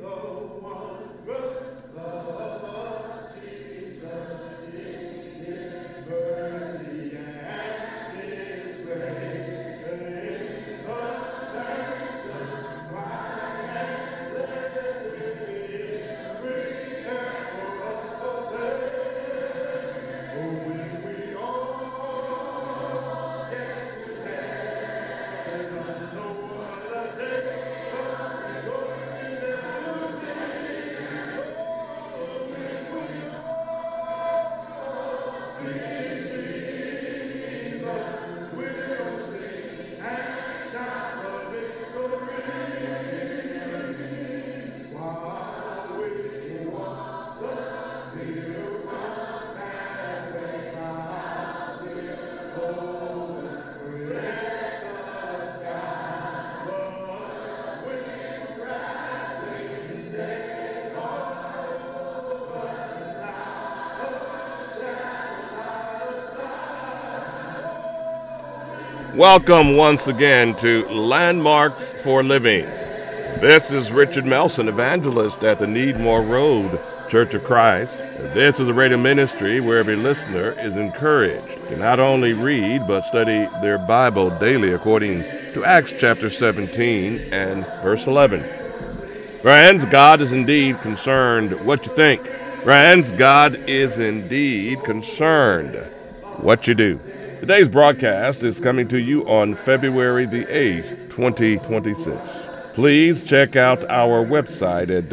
Welcome once again to Landmarks for Living. This is Richard Melson, evangelist at the Needmore Road Church of Christ. This is a radio ministry where every listener is encouraged to not only read but study their Bible daily according to Acts chapter 17 and verse 11. Friends, God is indeed concerned what you think. Friends, God is indeed concerned what you do. Today's broadcast is coming to you on February the 8th, 2026. Please check out our website at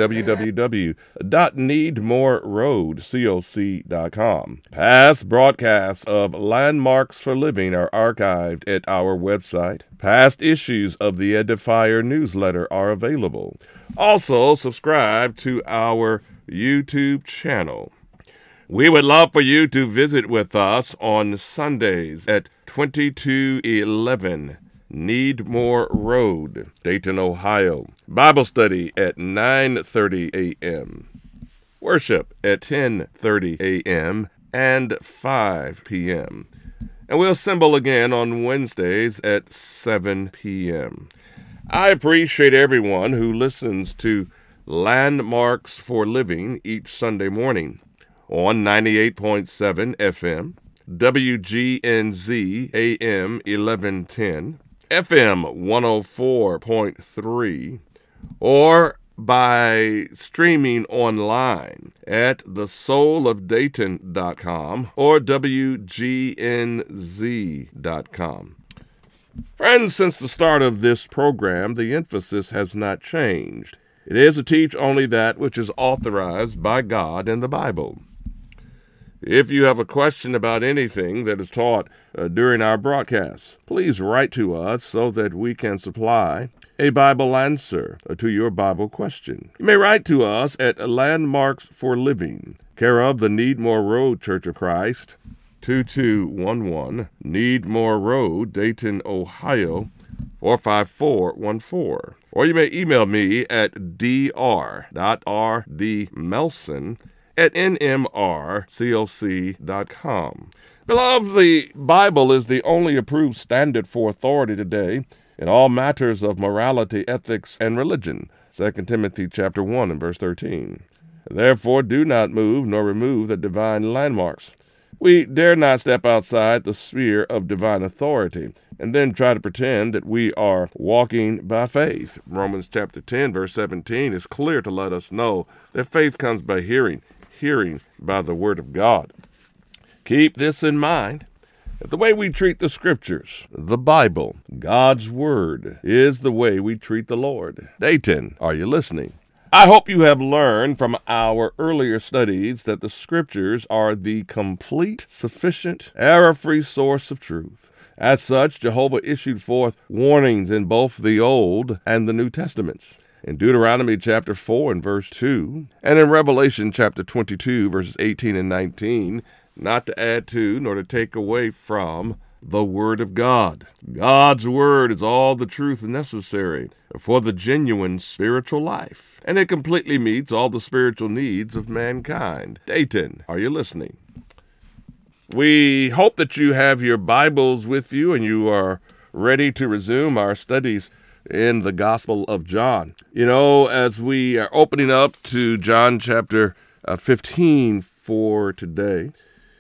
www.needmoreroadcoc.com. Past broadcasts of Landmarks for Living are archived at our website. Past issues of the Edifier newsletter are available. Also, subscribe to our YouTube channel. We would love for you to visit with us on Sundays at 2211 Needmore Road, Dayton, Ohio. Bible study at 9:30 a.m. Worship at 10:30 a.m. and 5 p.m. And we'll assemble again on Wednesdays at 7 p.m. I appreciate everyone who listens to Landmarks for Living each Sunday morning on 98.7 FM, WGNZ AM 1110, FM 104.3, or by streaming online at thesoulofdayton.com or WGNZ.com. Friends, since the start of this program, the emphasis has not changed. It is to teach only that which is authorized by God in the Bible. If you have a question about anything that is taught during our broadcasts, please write to us so that we can supply a Bible answer to your Bible question. You may write to us at Landmarks for Living, care of the Needmore Road Church of Christ, 2211 Needmore Road, Dayton, Ohio, 45414. Or you may email me at dr.rdmelson@nmrcoc.com. Beloved, the Bible is the only approved standard for authority today in all matters of morality, ethics, and religion. 2 Timothy chapter 1 and verse 13. Therefore, do not move nor remove the divine landmarks. We dare not step outside the sphere of divine authority and then try to pretend that we are walking by faith. Romans chapter 10, verse 17 is clear to let us know that faith comes by hearing, hearing by the word of God. Keep this in mind, that the way we treat the scriptures, the Bible, God's word, is the way we treat the Lord. Dayton, are you listening? I hope you have learned from our earlier studies that the scriptures are the complete, sufficient, error-free source of truth. As such, Jehovah issued forth warnings in both the Old and the New Testaments. In Deuteronomy chapter 4 and verse 2, and in Revelation chapter 22, verses 18 and 19, not to add to nor to take away from the Word of God. God's Word is all the truth necessary for the genuine spiritual life, and it completely meets all the spiritual needs of mankind. Dayton, are you listening? We hope that you have your Bibles with you and you are ready to resume our studies in the Gospel of John. You know, as we are opening up to John chapter 15 for today,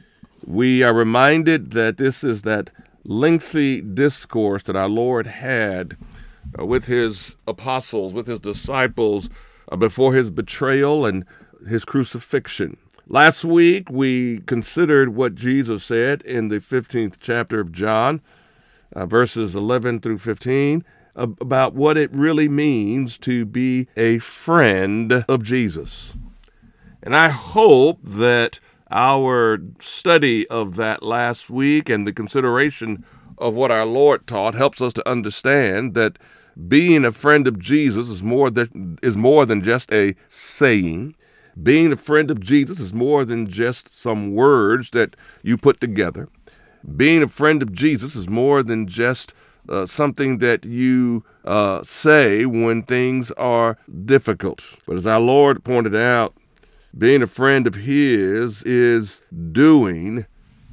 we are reminded that this is that lengthy discourse that our Lord had with his apostles, with his disciples, before his betrayal and his crucifixion. Last week, we considered what Jesus said in the 15th chapter of John, verses 11 through 15, about what it really means to be a friend of Jesus. And I hope that our study of that last week and the consideration of what our Lord taught helps us to understand that being a friend of Jesus is more than just a saying. Being a friend of Jesus is more than just some words that you put together. Being a friend of Jesus is more than just something that you say when things are difficult. But as our Lord pointed out, being a friend of his is doing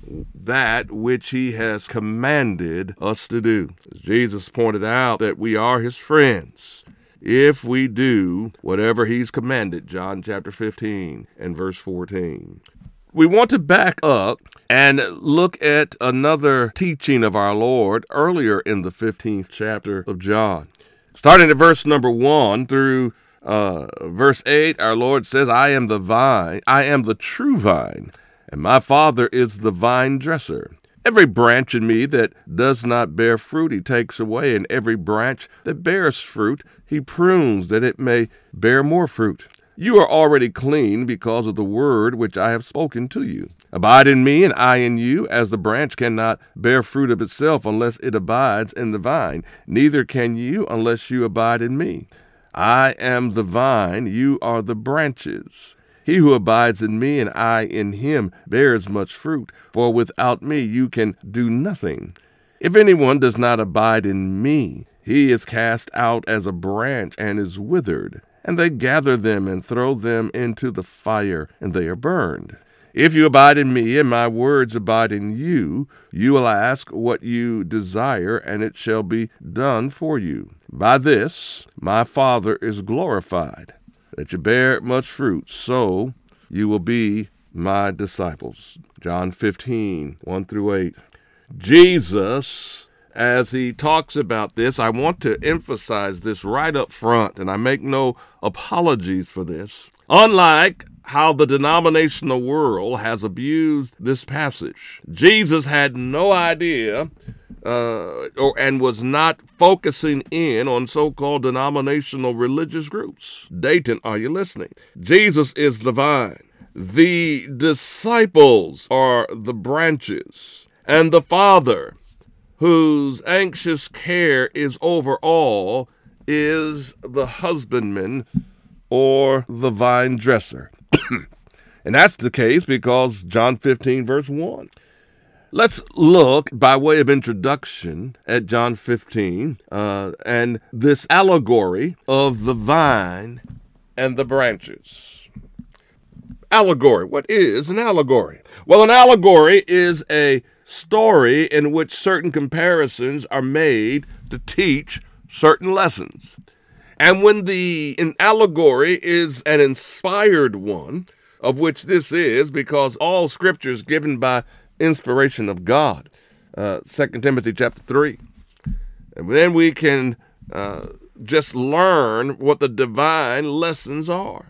that which he has commanded us to do. As Jesus pointed out that we are his friends if we do whatever he's commanded, John chapter 15 and verse 14. We want to back up and look at another teaching of our Lord earlier in the 15th chapter of John. Starting at verse number 1 through verse 8, our Lord says, I am the vine, I am the true vine, and my Father is the vine dresser. Every branch in me that does not bear fruit, he takes away, and every branch that bears fruit, he prunes, that it may bear more fruit. You are already clean because of the word which I have spoken to you. Abide in me, and I in you, as the branch cannot bear fruit of itself unless it abides in the vine. Neither can you unless you abide in me. I am the vine, you are the branches. He who abides in me and I in him bears much fruit, for without me you can do nothing. If anyone does not abide in me, he is cast out as a branch and is withered, and they gather them and throw them into the fire, and they are burned. If you abide in me and my words abide in you, you will ask what you desire, and it shall be done for you. By this my Father is glorified, that you bear much fruit, so you will be my disciples. John 15, 1 through 8. Jesus, as he talks about this, I want to emphasize this right up front, and I make no apologies for this. Unlike how the denominational world has abused this passage, Jesus had no idea and was not focusing in on so-called denominational religious groups. Dayton, are you listening? Jesus is the vine. The disciples are the branches. And the Father, whose anxious care is over all, is the husbandman or the vine dresser. And that's the case because John 15, verse 1. Let's look, by way of introduction, at John 15 and this allegory of the vine and the branches. Allegory. What is an allegory? Well, an allegory is a story in which certain comparisons are made to teach certain lessons. And when an allegory is an inspired one, of which this is, because all scripture is given by inspiration of God, 2 Timothy chapter 3. And then we can just learn what the divine lessons are.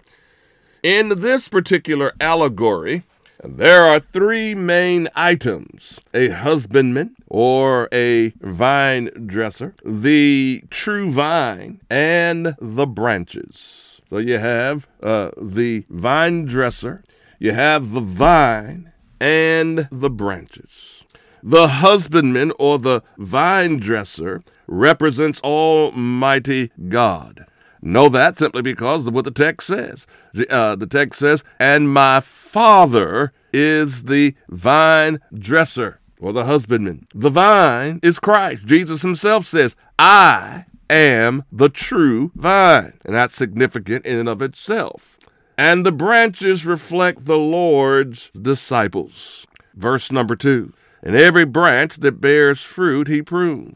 In this particular allegory, there are three main items: a husbandman or a vine dresser, the true vine, and the branches. So you have the vine dresser, you have the vine, and the branches. The husbandman or the vine dresser represents Almighty God. Know that simply because of what the text says. The text says, and my Father is the vine dresser or the husbandman. The vine is Christ. Jesus himself says, I am the true vine. And that's significant in and of itself. And the branches reflect the Lord's disciples. Verse number 2. And every branch that bears fruit he prunes.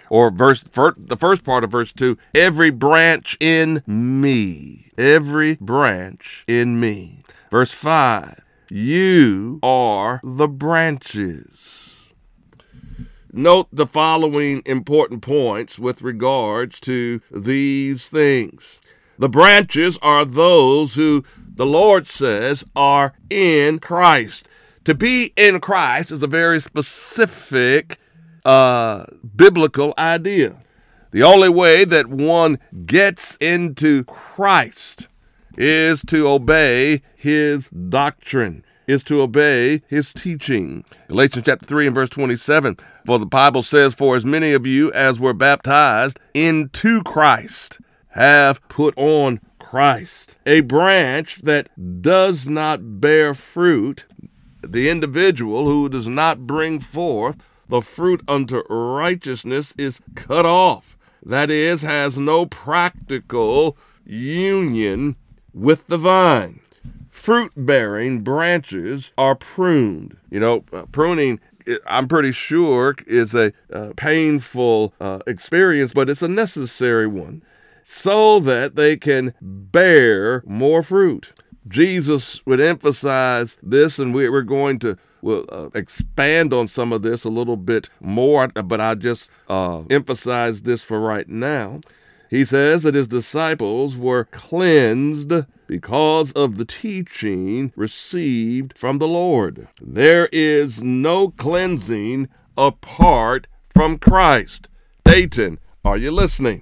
Or the first part of verse 2, every branch in me. Every branch in me. Verse 5, you are the branches. Note the following important points with regards to these things. The branches are those who the Lord says are in Christ. To be in Christ is a very specific biblical idea. The only way that one gets into Christ is to obey his doctrine, is to obey his teaching. Galatians chapter 3 and verse 27, for the Bible says, for as many of you as were baptized into Christ have put on Christ. A branch that does not bear fruit, the individual who does not bring forth the fruit unto righteousness is cut off. That is, has no practical union with the vine. Fruit-bearing branches are pruned. Pruning, I'm pretty sure, is a painful experience, but it's a necessary one, so that they can bear more fruit. Jesus would emphasize this, and we're going to expand on some of this a little bit more, but I just emphasize this for right now. He says that his disciples were cleansed because of the teaching received from the Lord. There is no cleansing apart from Christ. Dayton, are you listening?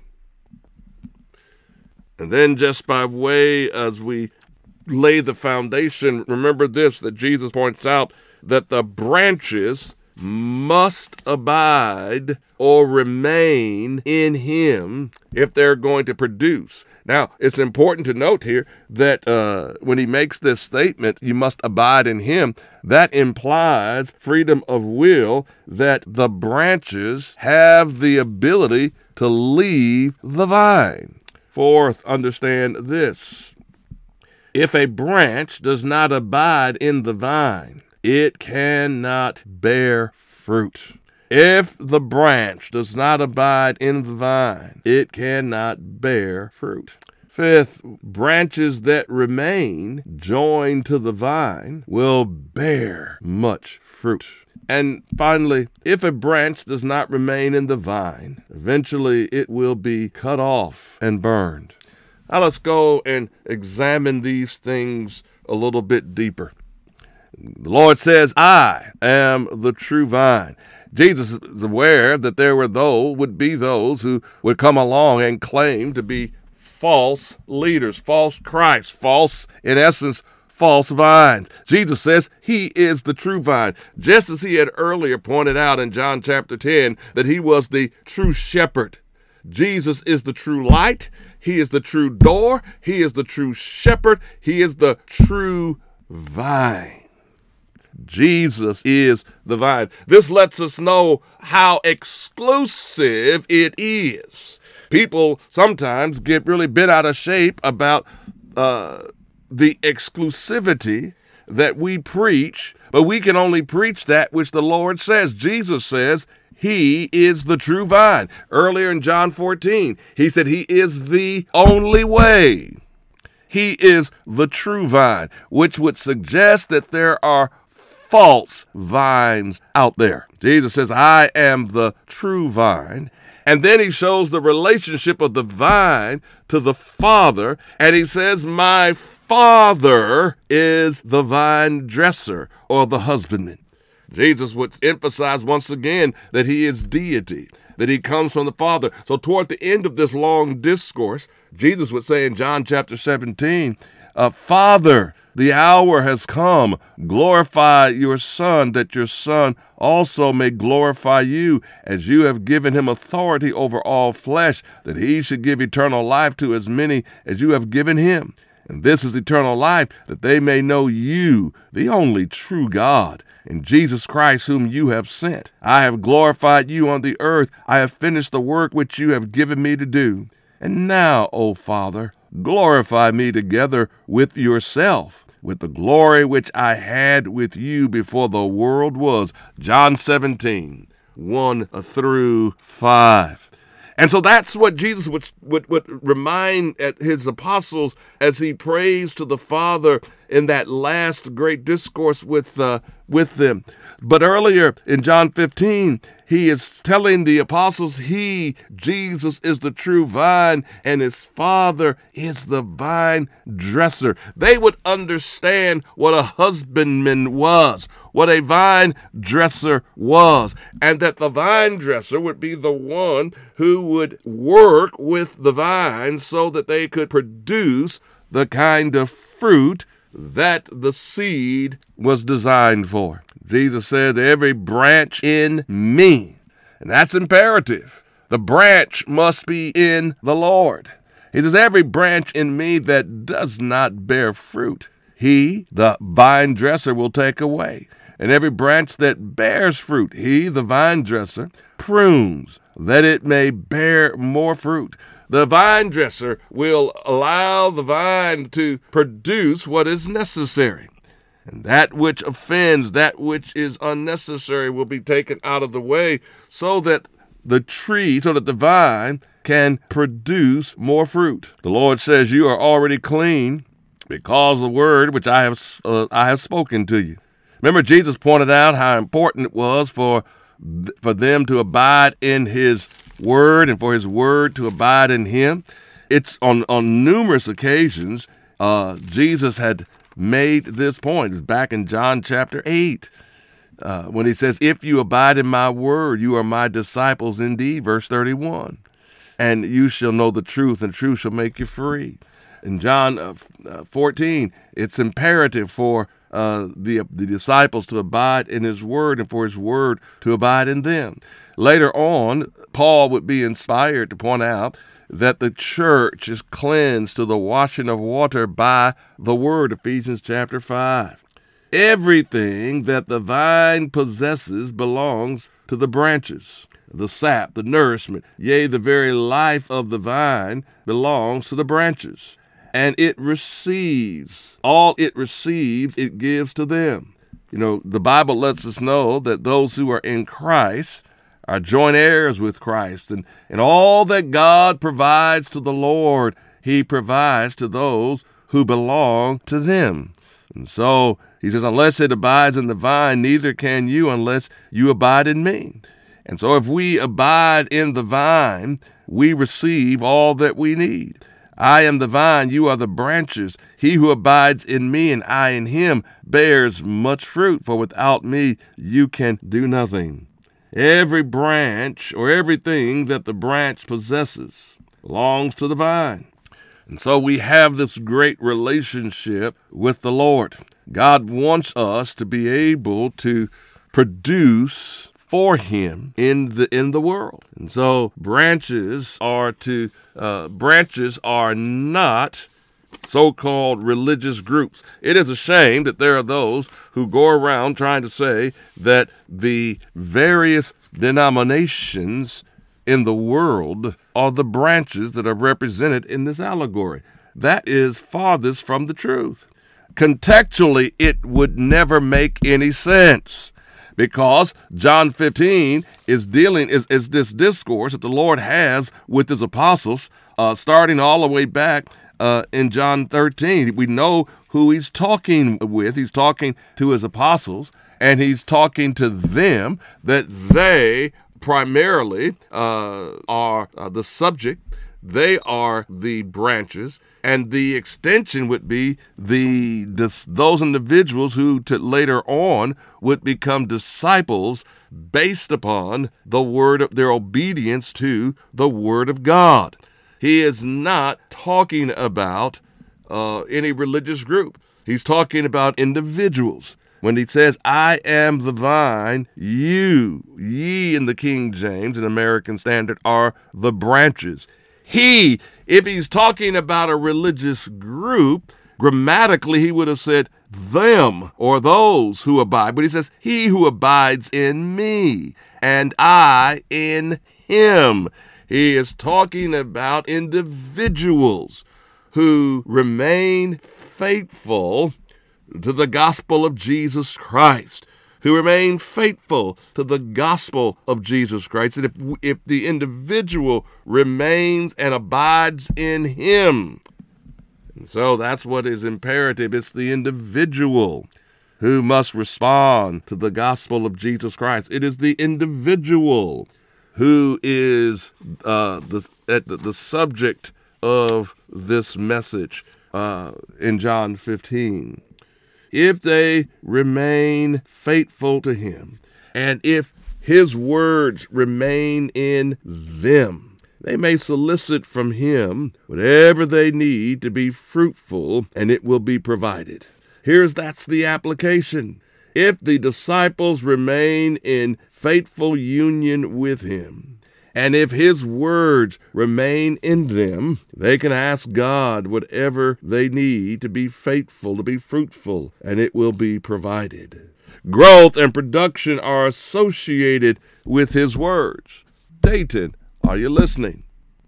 And then just by way as we lay the foundation, remember this, that Jesus points out that the branches must abide or remain in him if they're going to produce. Now, it's important to note here that when he makes this statement, you must abide in him, that implies freedom of will, that the branches have the ability to leave the vine. Fourth, understand this. If a branch does not abide in the vine, it cannot bear fruit. If the branch does not abide in the vine, it cannot bear fruit. Fifth, branches that remain joined to the vine will bear much fruit. And finally, if a branch does not remain in the vine, eventually it will be cut off and burned. Now let's go and examine these things a little bit deeper. The Lord says, I am the true vine. Jesus is aware that would be those who would come along and claim to be false leaders, false Christ, false, in essence, false vines. Jesus says he is the true vine, just as he had earlier pointed out in John chapter 10 that he was the true shepherd. Jesus is the true light. He is the true door. He is the true shepherd. He is the true vine. Jesus is the vine. This lets us know how exclusive it is. People sometimes get really bent out of shape about the exclusivity that we preach, but we can only preach that which the Lord says. Jesus says he is the true vine. Earlier in John 14, he said he is the only way. He is the true vine, which would suggest that there are false vines out there. Jesus says, I am the true vine. And then he shows the relationship of the vine to the Father. And he says, my Father is the vine dresser or the husbandman. Jesus would emphasize once again that he is deity, that he comes from the Father. So toward the end of this long discourse, Jesus would say in John chapter 17, Father, the hour has come. Glorify your Son, that your Son also may glorify you, as you have given him authority over all flesh, that he should give eternal life to as many as you have given him. And this is eternal life, that they may know you, the only true God, and Jesus Christ whom you have sent. I have glorified you on the earth. I have finished the work which you have given me to do. And now, O Father, glorify me together with yourself, with the glory which I had with you before the world was. John 17. 1 through 5. And so that's what Jesus would remind his apostles as he prays to the Father in that last great discourse with them. But earlier in John 15, he is telling the apostles Jesus, is the true vine, and his Father is the vine dresser. They would understand what a husbandman was, what a vine dresser was, and that the vine dresser would be the one who would work with the vine so that they could produce the kind of fruit that the seed was designed for. Jesus said, every branch in me, and that's imperative. The branch must be in the Lord. He says, every branch in me that does not bear fruit, he, the vine dresser, will take away. And every branch that bears fruit, he, the vine dresser, prunes, that it may bear more fruit. The vine dresser will allow the vine to produce what is necessary. And that which offends, that which is unnecessary, will be taken out of the way so that the vine can produce more fruit. The Lord says, you are already clean because of the word which I have spoken to you. Remember, Jesus pointed out how important it was for them to abide in his word and for his word to abide in him. It's on numerous occasions Jesus had made this point. It was back in John chapter 8 when he says, if you abide in my word, you are my disciples indeed, verse 31. And you shall know the truth, and truth shall make you free. In John 14, it's imperative for the disciples to abide in his word and for his word to abide in them. Later on, Paul would be inspired to point out that the church is cleansed to the washing of water by the word, Ephesians chapter 5. Everything that the vine possesses belongs to the branches. The sap, the nourishment, yea, the very life of the vine belongs to the branches. And it receives, all it receives, it gives to them. You know, the Bible lets us know that those who are in Christ are joint heirs with Christ. And all that God provides to the Lord, he provides to those who belong to them. And so he says, unless it abides in the vine, neither can you unless you abide in me. And so if we abide in the vine, we receive all that we need. I am the vine, you are the branches. He who abides in me and I in him bears much fruit, for without me you can do nothing. Every branch or everything that the branch possesses belongs to the vine. And so we have this great relationship with the Lord. God wants us to be able to produce for him in the world. And so branches are not so-called religious groups. It is a shame that there are those who go around trying to say that the various denominations in the world are the branches that are represented in this allegory. That is farthest from the truth. Contextually, it would never make any sense, because John 15 is this discourse that the Lord has with his apostles, starting all the way back in John 13. We know who he's talking with. He's talking to his apostles, and he's talking to them that they primarily are the subject. They are the branches, and the extension would be those individuals who later on would become disciples based upon the word of their obedience to the word of God. He is not talking about any religious group. He's talking about individuals. When he says, I am the vine, ye in the King James and American Standard are the branches. If he's talking about a religious group, grammatically he would have said them or those who abide. But he says, he who abides in me and I in him. He is talking about individuals who remain faithful to the gospel of Jesus Christ, who remain faithful to the gospel of Jesus Christ. And if the individual remains and abides in him. And so that's what is imperative. It's the individual who must respond to the gospel of Jesus Christ. It is the individual who is the subject of this message in John 15. If they remain faithful to him, and if his words remain in them, they may solicit from him whatever they need to be fruitful, and it will be provided. That's the application. If the disciples remain in faithful union with him, and if his words remain in them, they can ask God whatever they need to be faithful, to be fruitful, and it will be provided. Growth and production are associated with his words. Dayton, are you listening?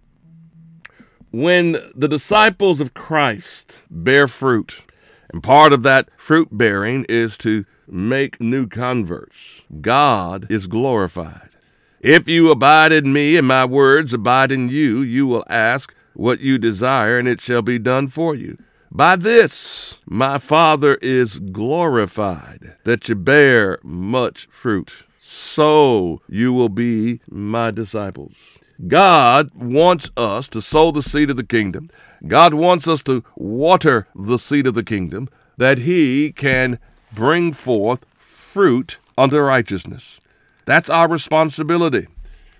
When the disciples of Christ bear fruit, and part of that fruit bearing is to make new converts, God is glorified. If you abide in me and my words abide in you, you will ask what you desire, and it shall be done for you. By this my Father is glorified, that you bear much fruit. So you will be my disciples. God wants us to sow the seed of the kingdom. God wants us to water the seed of the kingdom, that he can bring forth fruit unto righteousness. That's our responsibility.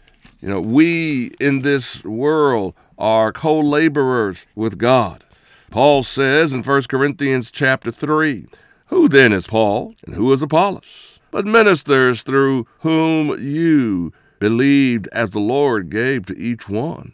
We in this world are co-laborers with God. Paul says in 1 Corinthians chapter 3, who then is Paul and who is Apollos? But ministers through whom you believed as the Lord gave to each one.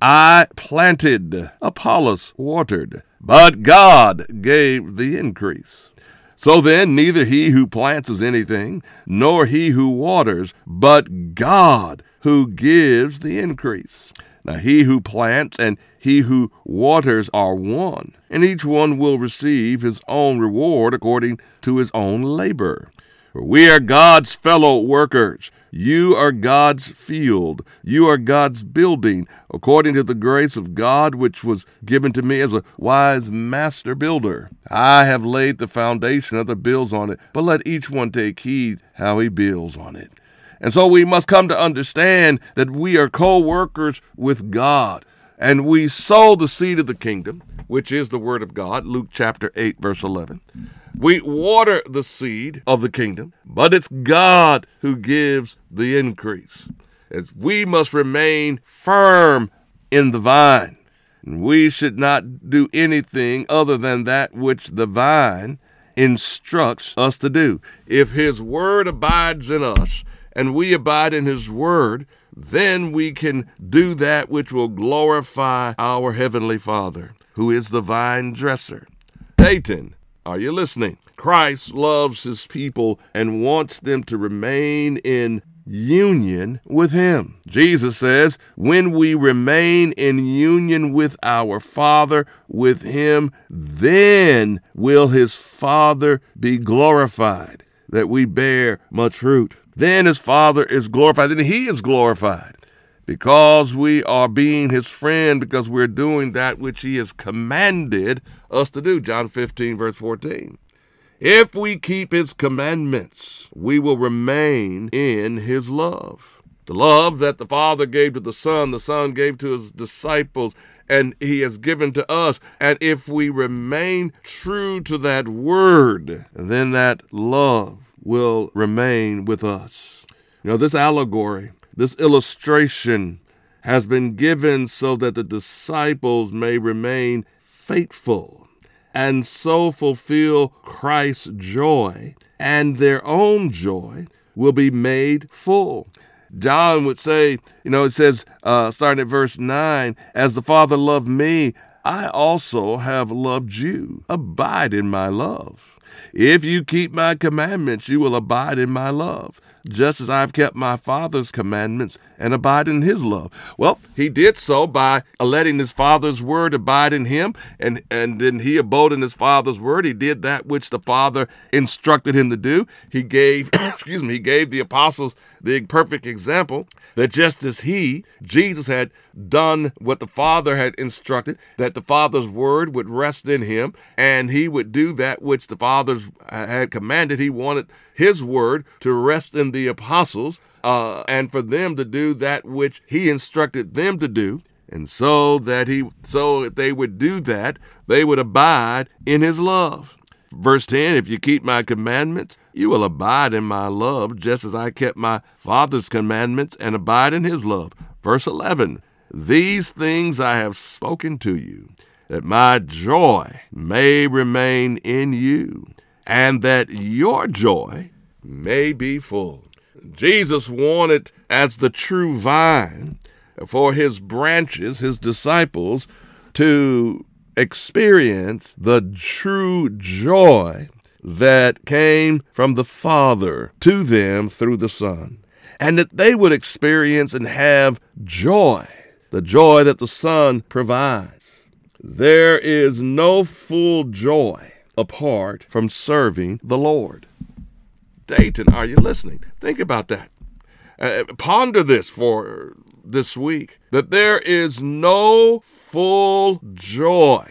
I planted, Apollos watered, but God gave the increase. So then, neither he who plants is anything, nor he who waters, but God who gives the increase. Now he who plants and he who waters are one, and each one will receive his own reward according to his own labor. For we are God's fellow workers. You are God's field. You are God's building, according to the grace of God which was given to me as a wise master builder. I have laid the foundation, other builds on it, but let each one take heed how he builds on it. And so we must come to understand that we are co-workers with God, and we sow the seed of the kingdom, which is the word of God, Luke chapter 8, verse 11. We water the seed of the kingdom, but it's God who gives the increase. As we must remain firm in the vine. And we should not do anything other than that which the vine instructs us to do. If his word abides in us, and we abide in his word, then we can do that which will glorify our heavenly Father, who is the vine dresser. Dayton, are you listening? Christ loves his people and wants them to remain in union with him. Jesus says, when we remain in union with our Father, with him, then will his Father be glorified, that we bear much fruit. Then his Father is glorified, and he is glorified, because we are being his friend, because we're doing that which he has commanded us to do. John 15, verse 14. If we keep his commandments, we will remain in his love. The love that the Father gave to the Son gave to his disciples, and he has given to us. And if we remain true to that word, then that love will remain with us. This allegory, this illustration has been given so that the disciples may remain faithful and so fulfill Christ's joy, and their own joy will be made full. John would say, it says, starting at verse 9, as the Father loved me, I also have loved you. Abide in my love. If you keep my commandments, you will abide in my love, just as I've kept my Father's commandments and abide in his love. Well, he did so by letting his Father's word abide in him, and then he abode in his Father's word. He did that which the Father instructed him to do. He gave, he gave the apostles the perfect example that just as Jesus had done what the Father had instructed, that the Father's word would rest in him, and he would do that which the Father had commanded. He wanted his word to rest in the apostles, and for them to do that which he instructed them to do. And so if they would do that, they would abide in his love. Verse 10, if you keep my commandments, you will abide in my love, just as I kept my Father's commandments and abide in his love. Verse 11, these things I have spoken to you, that my joy may remain in you, and that your joy may be full. Jesus wanted, as the true vine, for his branches, his disciples, to experience the true joy that came from the Father to them through the Son, and that they would experience and have joy, the joy that the Son provides. There is no full joy apart from serving the Lord. Dayton, are you listening? Think about that. Ponder this for this week, that there is no full joy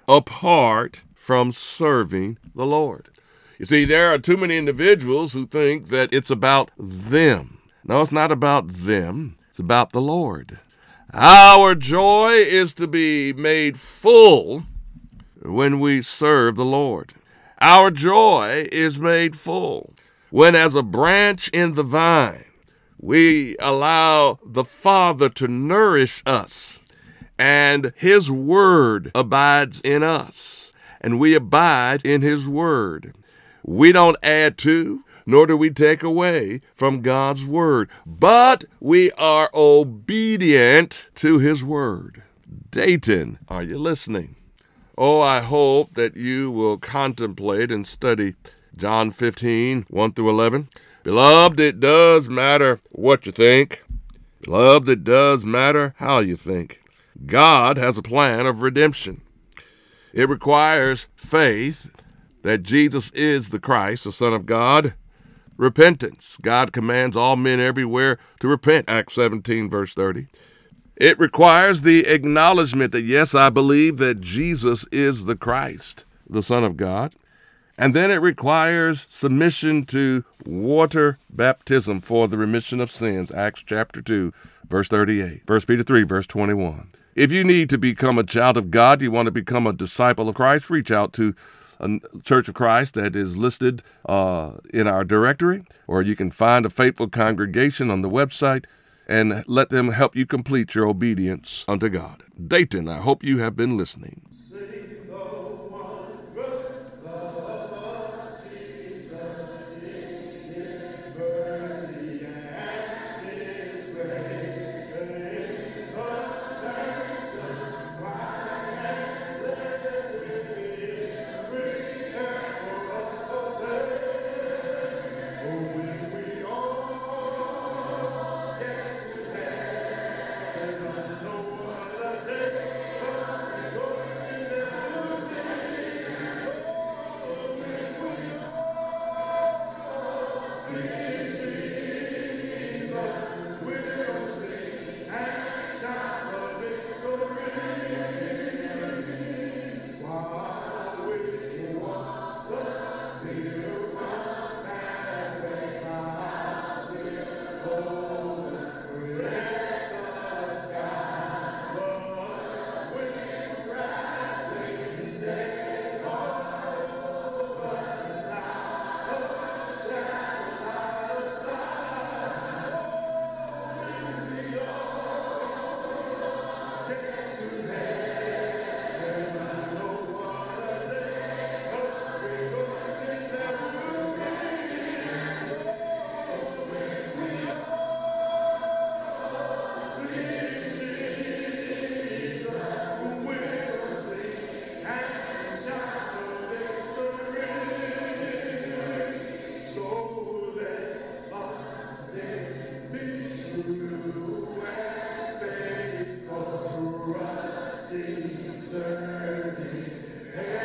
apart from serving the Lord. You see, there are too many individuals who think that it's about them. No, it's not about them. It's about the Lord. Our joy is to be made full when we serve the Lord. Our joy is made full when, as a branch in the vine, we allow the Father to nourish us, and his word abides in us, and we abide in his word. We don't add to, nor do we take away from God's word, but we are obedient to his word. Dayton, are you listening? Oh, I hope that you will contemplate and study John 15, 1 through 11. Beloved, it does matter what you think. Beloved, it does matter how you think. God has a plan of redemption. It requires faith that Jesus is the Christ, the Son of God. Repentance. God commands all men everywhere to repent, Acts 17, verse 30. It requires the acknowledgement that, yes, I believe that Jesus is the Christ, the Son of God. And then it requires submission to water baptism for the remission of sins, Acts chapter 2, verse 38, 1 Peter 3, verse 21. If you need to become a child of God, you want to become a disciple of Christ, reach out to a Church of Christ that is listed in our directory, or you can find a faithful congregation on the website and let them help you complete your obedience unto God. Dayton, I hope you have been listening.